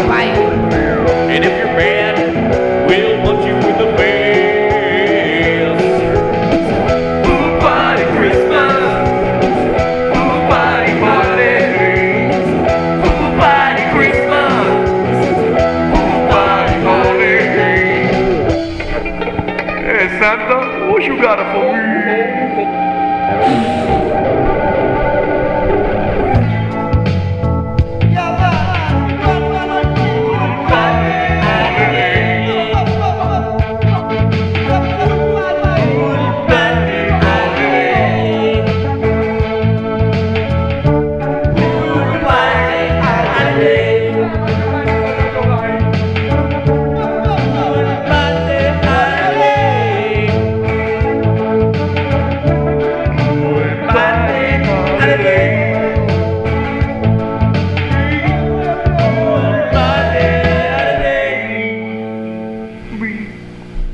life. And if you're bad, we'll punch you in the face. Ooh, party Christmas. Ooh, party, party. Ooh, party Christmas. Ooh, party, party. Hey, Santa, what you got for me?